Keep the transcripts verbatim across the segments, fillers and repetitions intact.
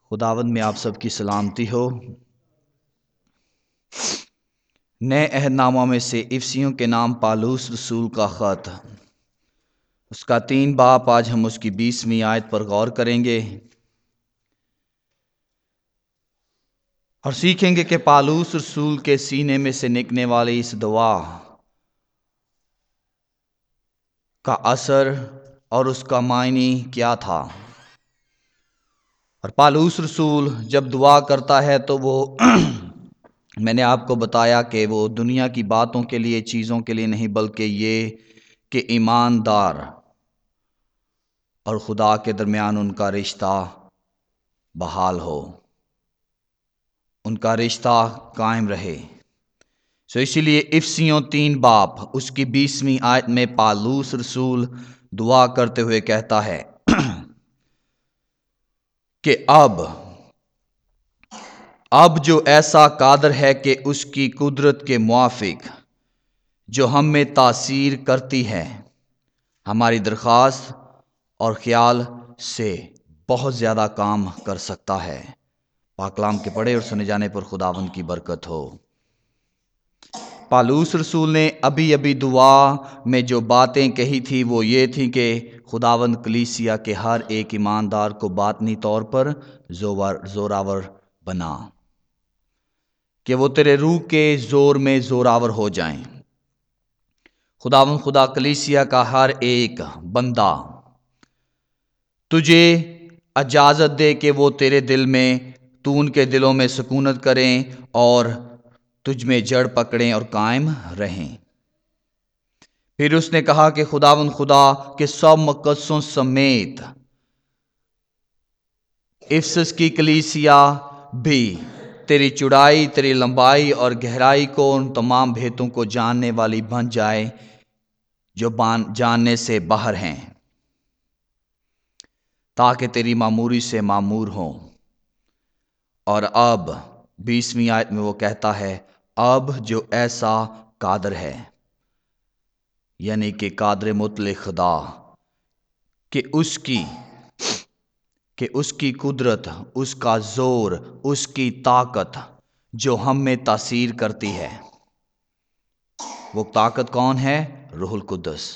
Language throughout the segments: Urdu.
خداوند میں آپ سب کی سلامتی ہو۔ نئے عہد نامہ میں سے افسیوں کے نام پالوس رسول کا خط، اس کا تین باب، آج ہم اس کی بیسویں آیت پر غور کریں گے اور سیکھیں گے کہ پالوس رسول کے سینے میں سے نکلنے والی اس دعا کا اثر اور اس کا معنی کیا تھا۔ اور پالوس رسول جب دعا کرتا ہے تو وہ میں نے آپ کو بتایا کہ وہ دنیا کی باتوں کے لیے، چیزوں کے لیے نہیں، بلکہ یہ کہ ایماندار اور خدا کے درمیان ان کا رشتہ بحال ہو، ان کا رشتہ قائم رہے۔ سو اسی لیے افسیوں تین باب اس کی بیسویں آیت میں پالوس رسول دعا کرتے ہوئے کہتا ہے کہ اب اب جو ایسا قادر ہے کہ اس کی قدرت کے موافق جو ہم میں تاثیر کرتی ہے، ہماری درخواست اور خیال سے بہت زیادہ کام کر سکتا ہے۔ پاک کلام کے پڑھے اور سنے جانے پر خداوند کی برکت ہو۔ پالوس رسول نے ابھی ابھی دعا میں جو باتیں کہی تھی وہ یہ تھی کہ خداوند کلیسیا کے ہر ایک ایماندار کو باطنی طور پر زوراور بنا، کہ وہ تیرے روح کے زور میں زوراور ہو جائیں۔ خداوند خدا کلیسیا کا ہر ایک بندہ تجھے اجازت دے کہ وہ تیرے دل میں، تو ان کے دلوں میں سکونت کریں اور تجھ میں جڑ پکڑیں اور قائم رہیں۔ پھر اس نے کہا کہ خداوند خدا کے سب مقدسوں سمیت افسس کی کلیسیا بھی تیری چوڑائی، تیری لمبائی اور گہرائی کو، ان تمام بھیتوں کو جاننے والی بن جائے جو جاننے سے باہر ہیں، تاکہ تیری معموری سے معمور ہوں۔ اور اب بیسویں آیت میں وہ کہتا ہے اب جو ایسا قادر ہے، یعنی کہ قادر مطلق خدا، کہ اس کی کہ اس کی قدرت، اس کا زور، اس کی طاقت جو ہم میں تاثیر کرتی ہے۔ وہ طاقت کون ہے؟ روح القدس۔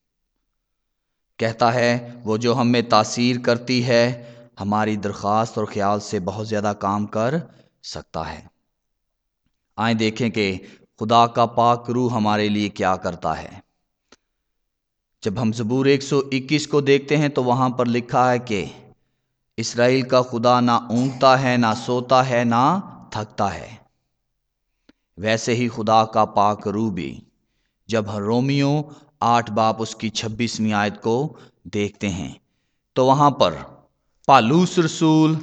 کہتا ہے وہ جو ہم میں تاثیر کرتی ہے، ہماری درخواست اور خیال سے بہت زیادہ کام کر سکتا ہے۔ آئیں دیکھیں کہ خدا کا پاک روح ہمارے لیے کیا کرتا ہے۔ جب ہم زبور ایک سو اکیس کو دیکھتے ہیں تو وہاں پر لکھا ہے کہ اسرائیل کا خدا نہ اونگتا ہے، نہ سوتا ہے، نہ تھکتا ہے۔ ویسے ہی خدا کا پاک روح بھی، جب ہم رومیوں آٹھ باب اس کی چھبیسویں آیت کو دیکھتے ہیں تو وہاں پر پالوس رسول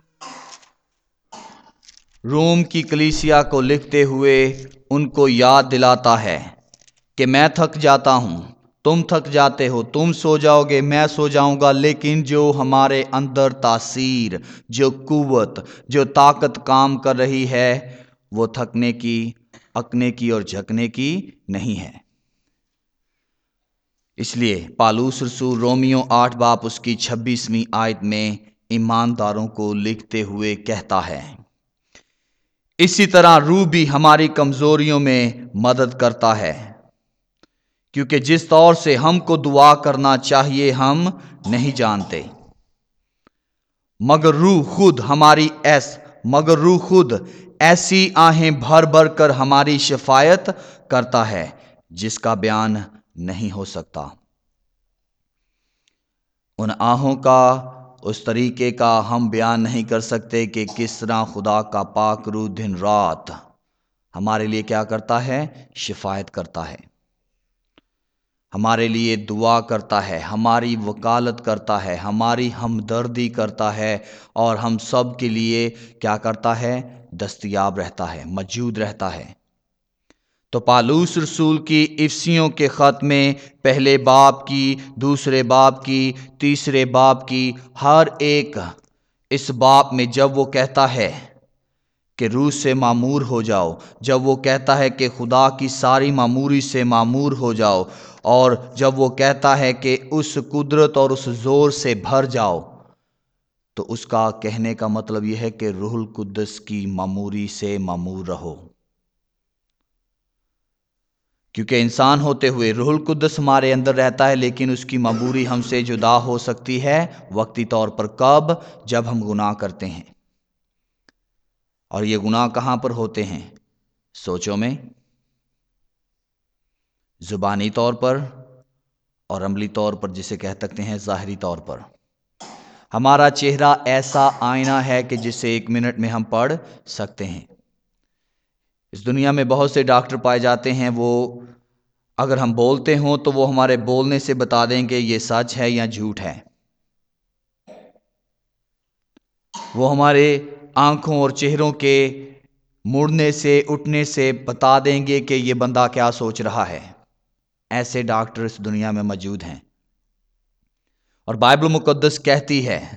روم کی کلیسیا کو لکھتے ہوئے ان کو یاد دلاتا ہے کہ میں تھک جاتا ہوں، تم تھک جاتے ہو، تم سو جاؤ گے، میں سو جاؤں گا، لیکن جو ہمارے اندر تاثیر، جو قوت، جو طاقت کام کر رہی ہے، وہ تھکنے کی، اکنے کی اور جھکنے کی نہیں ہے۔ اس لیے پالوس رسول رومیوں آٹھ باب اس کی چھبیسویں آیت میں ایمانداروں کو لکھتے ہوئے کہتا ہے اسی طرح روح بھی ہماری کمزوریوں میں مدد کرتا ہے، کیونکہ جس طور سے ہم کو دعا کرنا چاہیے ہم نہیں جانتے، مگر روح خود ہماری ایس مگر روح خود ایسی آہیں بھر بھر کر ہماری شفاعت کرتا ہے جس کا بیان نہیں ہو سکتا۔ ان آہوں کا، اس طریقے کا ہم بیان نہیں کر سکتے کہ کس طرح خدا کا پاک روح دن رات ہمارے لیے کیا کرتا ہے؟ شفاعت کرتا ہے، ہمارے لیے دعا کرتا ہے، ہماری وکالت کرتا ہے، ہماری ہمدردی کرتا ہے، اور ہم سب کے لیے کیا کرتا ہے؟ دستیاب رہتا ہے، موجود رہتا ہے۔ تو پالوس رسول کی افسیوں کے خط میں پہلے باب کی، دوسرے باب کی، تیسرے باب کی، ہر ایک اس باب میں جب وہ کہتا ہے کہ روح سے معمور ہو جاؤ، جب وہ کہتا ہے کہ خدا کی ساری معموری سے معمور ہو جاؤ، اور جب وہ کہتا ہے کہ اس قدرت اور اس زور سے بھر جاؤ تو اس کا کہنے کا مطلب یہ ہے کہ روح القدس کی معموری سے معمور رہو، کیونکہ انسان ہوتے ہوئے روح القدس ہمارے اندر رہتا ہے، لیکن اس کی معموری ہم سے جدا ہو سکتی ہے وقتی طور پر۔ کب؟ جب ہم گناہ کرتے ہیں۔ اور یہ گناہ کہاں پر ہوتے ہیں؟ سوچوں میں، زبانی طور پر، اور عملی طور پر جسے کہہ سکتے ہیں ظاہری طور پر۔ ہمارا چہرہ ایسا آئینہ ہے کہ جسے ایک منٹ میں ہم پڑھ سکتے ہیں۔ اس دنیا میں بہت سے ڈاکٹر پائے جاتے ہیں، وہ اگر ہم بولتے ہوں تو وہ ہمارے بولنے سے بتا دیں گے یہ سچ ہے یا جھوٹ ہے۔ وہ ہمارے آنکھوں اور چہروں کے مڑنے سے، اٹھنے سے بتا دیں گے کہ یہ بندہ کیا سوچ رہا ہے۔ ایسے ڈاکٹر اس دنیا میں موجود ہیں، اور بائبل مقدس کہتی ہے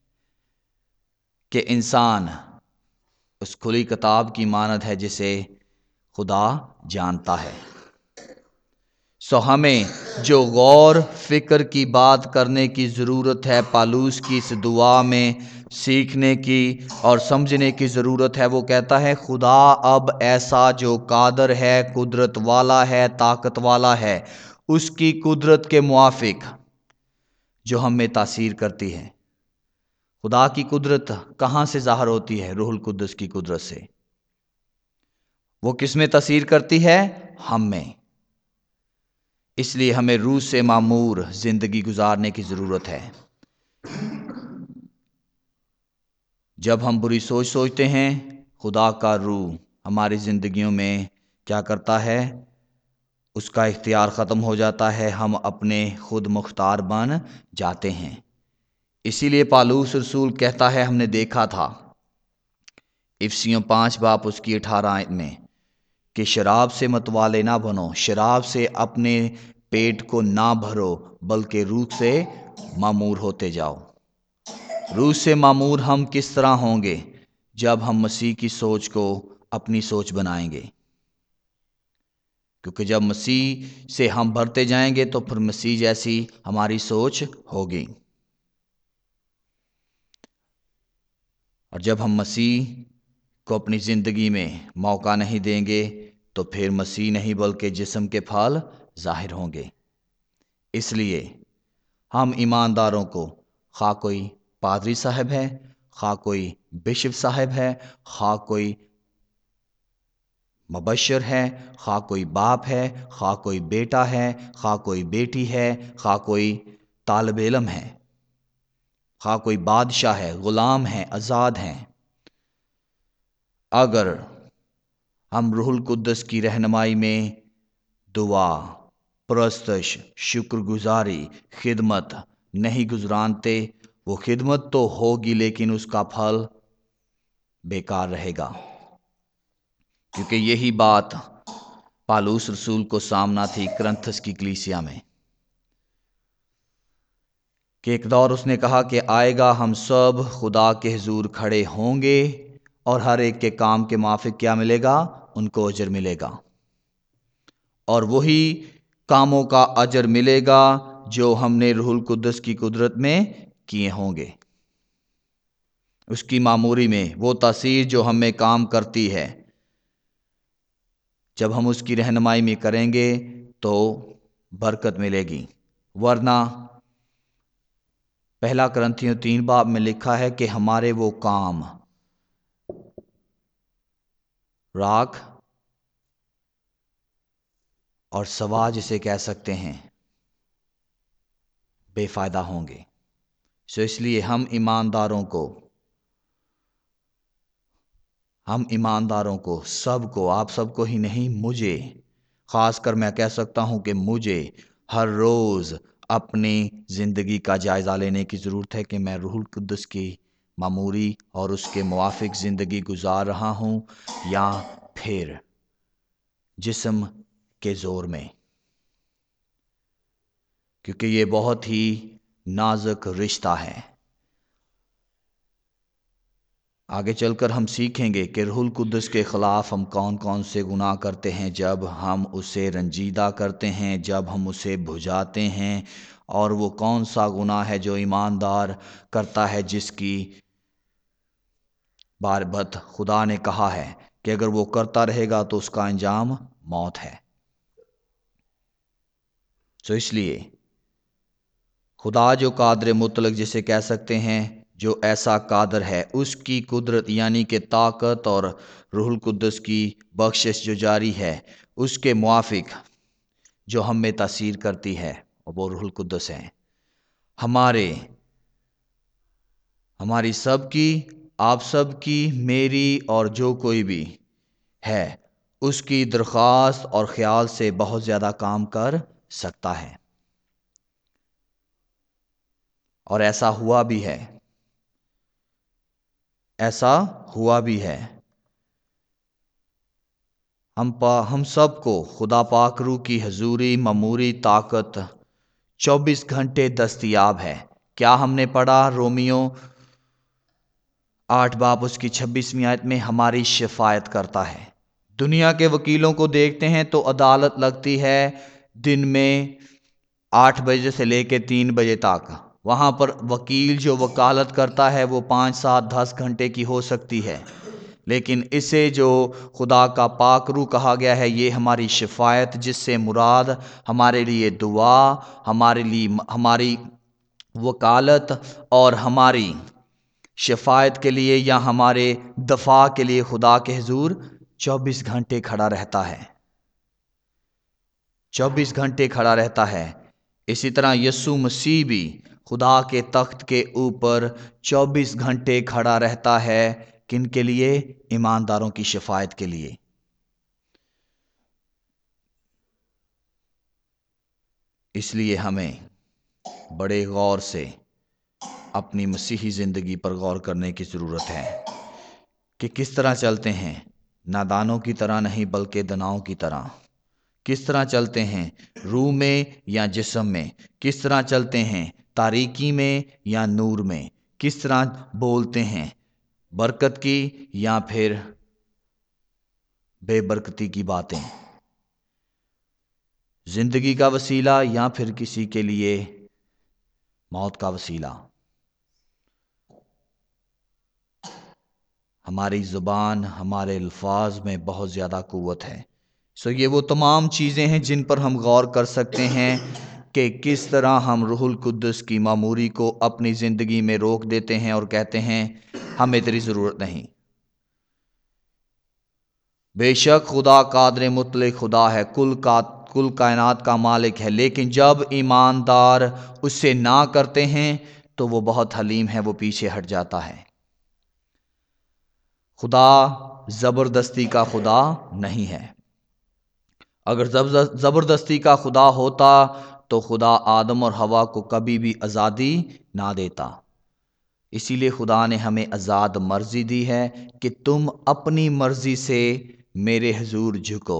کہ انسان اس کھلی کتاب کی مانند ہے جسے خدا جانتا ہے۔ سو ہمیں جو غور فکر کی بات کرنے کی ضرورت ہے، پالوس کی اس دعا میں سیکھنے کی اور سمجھنے کی ضرورت ہے، وہ کہتا ہے خدا اب ایسا جو قادر ہے، قدرت والا ہے، طاقت والا ہے، اس کی قدرت کے موافق جو ہم میں تاثیر کرتی ہے۔ خدا کی قدرت کہاں سے ظاہر ہوتی ہے؟ روح القدس کی قدرت سے۔ وہ کس میں تاثیر کرتی ہے؟ ہم میں۔ اس لیے ہمیں روح سے معمور زندگی گزارنے کی ضرورت ہے۔ جب ہم بری سوچ سوچتے ہیں، خدا کا روح ہماری زندگیوں میں کیا کرتا ہے؟ اس کا اختیار ختم ہو جاتا ہے، ہم اپنے خود مختار بن جاتے ہیں۔ اسی لیے پالوس رسول کہتا ہے، ہم نے دیکھا تھا افسیوں پانچ باب اس کی اٹھارہ آیت میں، کہ شراب سے متوالے نہ بنو، شراب سے اپنے پیٹ کو نہ بھرو، بلکہ روح سے معمور ہوتے جاؤ۔ روح سے معمور ہم کس طرح ہوں گے؟ جب ہم مسیح کی سوچ کو اپنی سوچ بنائیں گے، کیونکہ جب مسیح سے ہم بھرتے جائیں گے تو پھر مسیح جیسی ہماری سوچ ہوگی۔ اور جب ہم مسیح کو اپنی زندگی میں موقع نہیں دیں گے تو پھر مسیح نہیں بلکہ جسم کے پھل ظاہر ہوں گے۔ اس لیے ہم ایمانداروں کو، خواہ کوئی پادری صاحب ہے، خواہ کوئی بشپ صاحب ہے، خواہ کوئی مبشر ہے، خواہ کوئی باپ ہے، خواہ کوئی بیٹا ہے، خواہ کوئی بیٹی ہے، خواہ کوئی طالب علم ہے، خواہ کوئی بادشاہ ہے، غلام ہے، آزاد ہیں، اگر ہم روح القدس کی رہنمائی میں دعا، پرستش، شکر گزاری، خدمت نہیں گزرانتے، وہ خدمت تو ہوگی لیکن اس کا پھل بیکار رہے گا۔ کیونکہ یہی بات پالوس رسول کو سامنا تھی کرنتھس کی کلیسیا میں، کہ ایک دور اس نے کہا کہ آئے گا، ہم سب خدا کے حضور کھڑے ہوں گے اور ہر ایک کے کام کے موافق کیا ملے گا؟ ان کو اجر ملے گا، اور وہی کاموں کا اجر ملے گا جو ہم نے روح القدس کی قدرت میں کیے ہوں گے۔ اس کی معموری میں وہ تاثیر جو ہم میں کام کرتی ہے، جب ہم اس کی رہنمائی میں کریں گے تو برکت ملے گی۔ ورنہ پہلا کرنتھیوں تین باب میں لکھا ہے کہ ہمارے وہ کام راکھ اور سوا جسے کہہ سکتے ہیں بے فائدہ ہوں گے۔ سو اس لیے ہم ایمانداروں کو ہم ایمانداروں کو سب کو، آپ سب کو ہی نہیں، مجھے خاص کر میں کہہ سکتا ہوں کہ مجھے ہر روز اپنی زندگی کا جائزہ لینے کی ضرورت ہے کہ میں روح القدس کی معموری اور اس کے موافق زندگی گزار رہا ہوں یا پھر جسم کے زور میں، کیونکہ یہ بہت ہی نازک رشتہ ہے۔ آگے چل کر ہم سیکھیں گے کہ روح القدس کے خلاف ہم کون کون سے گناہ کرتے ہیں جب ہم اسے رنجیدہ کرتے ہیں، جب ہم اسے بھجاتے ہیں، اور وہ کون سا گناہ ہے جو ایماندار کرتا ہے، جس کی باربت خدا نے کہا ہے کہ اگر وہ کرتا رہے گا تو اس کا انجام موت ہے۔ سو اس لیے خدا جو قادر مطلق جسے کہہ سکتے ہیں، جو ایسا قادر ہے، اس کی قدرت یعنی کہ طاقت اور روح القدس کی بخشش جو جاری ہے، اس کے موافق جو ہم میں تاثیر کرتی ہے وہ روح القدس ہے۔ ہمارے ہماری سب کی، آپ سب کی، میری اور جو کوئی بھی ہے، اس کی درخواست اور خیال سے بہت زیادہ کام کر سکتا ہے، اور ایسا ہوا بھی ہے ایسا ہوا بھی ہے ہم پا ہم سب کو خدا پاک روح کی حضوری معموری طاقت چوبیس گھنٹے دستیاب ہے۔ کیا ہم نے پڑھا؟ رومیو آٹھ باب اس کی چھبیسویں آیت میں ہماری شفاعت کرتا ہے۔ دنیا کے وکیلوں کو دیکھتے ہیں تو عدالت لگتی ہے دن میں آٹھ بجے سے لے کے تین بجے تک۔ وہاں پر وکیل جو وکالت کرتا ہے وہ پانچ سات دس گھنٹے کی ہو سکتی ہے، لیکن اسے جو خدا کا پاک روح کہا گیا ہے، یہ ہماری شفاعت، جس سے مراد ہمارے لیے دعا، ہمارے لیے ہماری وکالت اور ہماری شفاعت کے لیے یا ہمارے دفاع کے لیے خدا کے حضور چوبیس گھنٹے کھڑا رہتا ہے چوبیس گھنٹے کھڑا رہتا ہے۔ اسی طرح یسوع مسیح بھی خدا کے تخت کے اوپر چوبیس گھنٹے کھڑا رہتا ہے۔ کن کے لیے؟ ایمانداروں کی شفاعت کے لیے۔ اس لیے ہمیں بڑے غور سے اپنی مسیحی زندگی پر غور کرنے کی ضرورت ہے کہ کس طرح چلتے ہیں، نادانوں کی طرح نہیں بلکہ داناؤں کی طرح۔ کس طرح چلتے ہیں، روح میں یا جسم میں؟ کس طرح چلتے ہیں، تاریکی میں یا نور میں؟ کس طرح بولتے ہیں، برکت کی یا پھر بے برکتی کی باتیں؟ زندگی کا وسیلہ یا پھر کسی کے لیے موت کا وسیلہ؟ ہماری زبان، ہمارے الفاظ میں بہت زیادہ قوت ہے۔ سو یہ وہ تمام چیزیں ہیں جن پر ہم غور کر سکتے ہیں کہ کس طرح ہم روح القدس کی معموری کو اپنی زندگی میں روک دیتے ہیں اور کہتے ہیں ہمیں تیری ضرورت نہیں۔ بے شک خدا قادر مطلق خدا ہے، کل کا کل کائنات کا مالک ہے، لیکن جب ایماندار اس سے نہ کرتے ہیں تو وہ بہت حلیم ہے، وہ پیچھے ہٹ جاتا ہے۔ خدا زبردستی کا خدا نہیں ہے۔ اگر زبردستی کا خدا ہوتا تو خدا آدم اور حوا کو کبھی بھی آزادی نہ دیتا۔ اسی لیے خدا نے ہمیں آزاد مرضی دی ہے کہ تم اپنی مرضی سے میرے حضور جھکو۔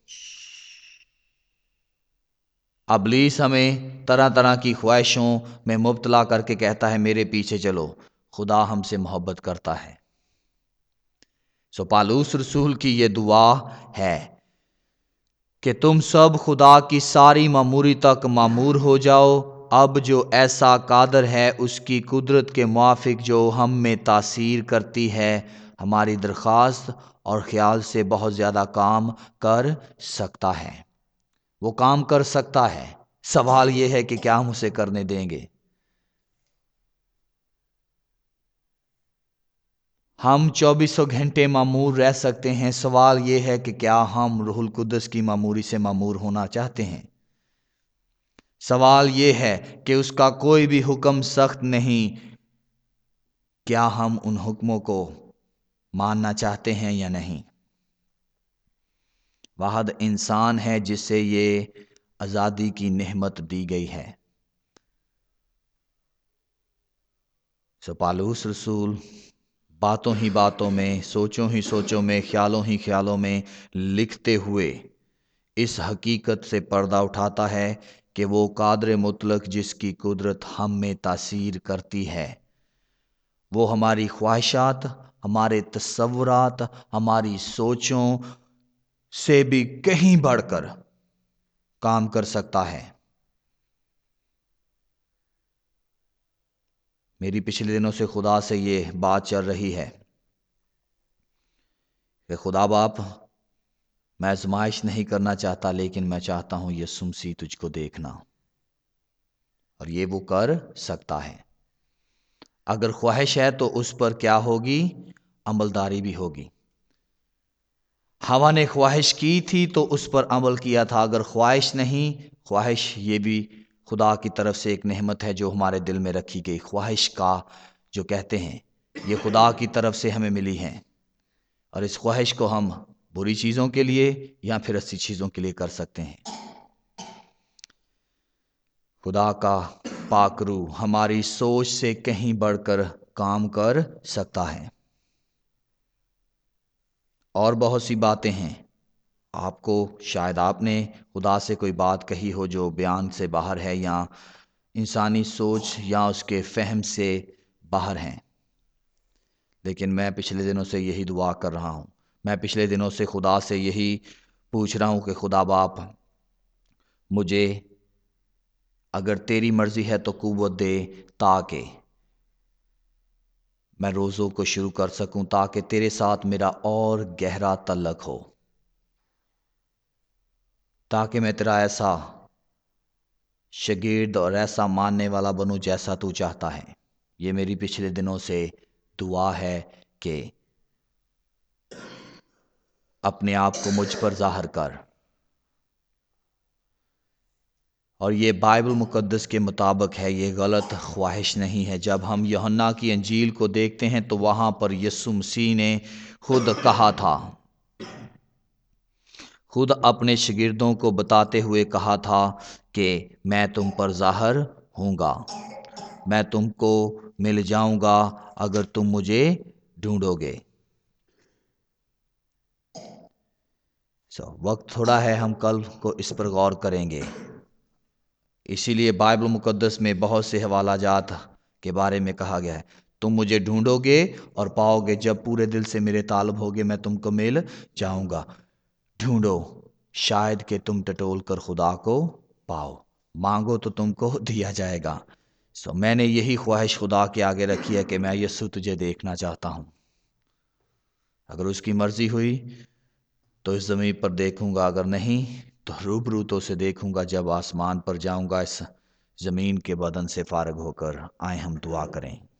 ابلیس ہمیں طرح طرح کی خواہشوں میں مبتلا کر کے کہتا ہے میرے پیچھے چلو۔ خدا ہم سے محبت کرتا ہے۔ سو پالوس رسول کی یہ دعا ہے کہ تم سب خدا کی ساری معموری تک معمور ہو جاؤ۔ اب جو ایسا قادر ہے، اس کی قدرت کے موافق جو ہم میں تاثیر کرتی ہے، ہماری درخواست اور خیال سے بہت زیادہ کام کر سکتا ہے۔ وہ کام کر سکتا ہے، سوال یہ ہے کہ کیا ہم اسے کرنے دیں گے؟ ہم چوبیسوں گھنٹے معمور رہ سکتے ہیں، سوال یہ ہے کہ کیا ہم روح القدس کی معموری سے معمور ہونا چاہتے ہیں؟ سوال یہ ہے کہ اس کا کوئی بھی حکم سخت نہیں، کیا ہم ان حکموں کو ماننا چاہتے ہیں یا نہیں؟ واحد انسان ہے جس سے یہ آزادی کی نعمت دی گئی ہے۔ سو پالوس رسول باتوں ہی باتوں میں، سوچوں ہی سوچوں میں، خیالوں ہی خیالوں میں لکھتے ہوئے اس حقیقت سے پردہ اٹھاتا ہے کہ وہ قادر مطلق جس کی قدرت ہم میں تاثیر کرتی ہے، وہ ہماری خواہشات، ہمارے تصورات، ہماری سوچوں سے بھی کہیں بڑھ کر کام کر سکتا ہے۔ میری پچھلے دنوں سے خدا سے یہ بات چل رہی ہے کہ خدا باپ، میں آزمائش نہیں کرنا چاہتا، لیکن میں چاہتا ہوں یسوع مسیح تجھ کو دیکھنا، اور یہ وہ کر سکتا ہے۔ اگر خواہش ہے تو اس پر کیا ہوگی؟ عملداری بھی ہوگی۔ ہوا نے خواہش کی تھی تو اس پر عمل کیا تھا۔ اگر خواہش نہیں، خواہش یہ بھی خدا کی طرف سے ایک نعمت ہے جو ہمارے دل میں رکھی گئی۔ خواہش کا جو کہتے ہیں یہ خدا کی طرف سے ہمیں ملی ہیں، اور اس خواہش کو ہم بری چیزوں کے لیے یا پھر اچھی چیزوں کے لیے کر سکتے ہیں۔ خدا کا پاک روح ہماری سوچ سے کہیں بڑھ کر کام کر سکتا ہے۔ اور بہت سی باتیں ہیں، آپ کو شاید آپ نے خدا سے کوئی بات کہی ہو جو بیان سے باہر ہے یا انسانی سوچ یا اس کے فہم سے باہر ہیں، لیکن میں پچھلے دنوں سے یہی دعا کر رہا ہوں، میں پچھلے دنوں سے خدا سے یہی پوچھ رہا ہوں کہ خدا باپ، مجھے اگر تیری مرضی ہے تو قوت دے تاکہ میں روزوں کو شروع کر سکوں، تاکہ تیرے ساتھ میرا اور گہرا تعلق ہو، تاکہ میں تیرا ایسا شاگرد اور ایسا ماننے والا بنوں جیسا تو چاہتا ہے۔ یہ میری پچھلے دنوں سے دعا ہے کہ اپنے آپ کو مجھ پر ظاہر کر۔ اور یہ بائبل مقدس کے مطابق ہے، یہ غلط خواہش نہیں ہے۔ جب ہم یوحنا کی انجیل کو دیکھتے ہیں تو وہاں پر یسوع مسیح نے خود کہا تھا، خود اپنے شاگردوں کو بتاتے ہوئے کہا تھا کہ میں تم پر ظاہر ہوں گا، میں تم کو مل جاؤں گا اگر تم مجھے ڈھونڈو گے۔ سو وقت تھوڑا ہے، ہم کل کو اس پر غور کریں گے۔ اسی لیے بائبل مقدس میں بہت سے حوالہ جات کے بارے میں کہا گیا ہے، تم مجھے ڈھونڈو گے اور پاؤ گے، جب پورے دل سے میرے طالب ہوگے میں تم کو مل جاؤں گا۔ ڈھونڈو شاید کہ تم ٹٹول کر خدا کو پاؤ، مانگو تو تم کو دیا جائے گا۔ سو میں نے یہی خواہش خدا کے آگے رکھی ہے کہ میں یسوع تجھے دیکھنا چاہتا ہوں۔ اگر اس کی مرضی ہوئی تو اس زمین پر دیکھوں گا، اگر نہیں تو روبرو تو سے دیکھوں گا جب آسمان پر جاؤں گا۔ اس زمین کے بدن سے فارغ ہو کر آئیں ہم دعا کریں۔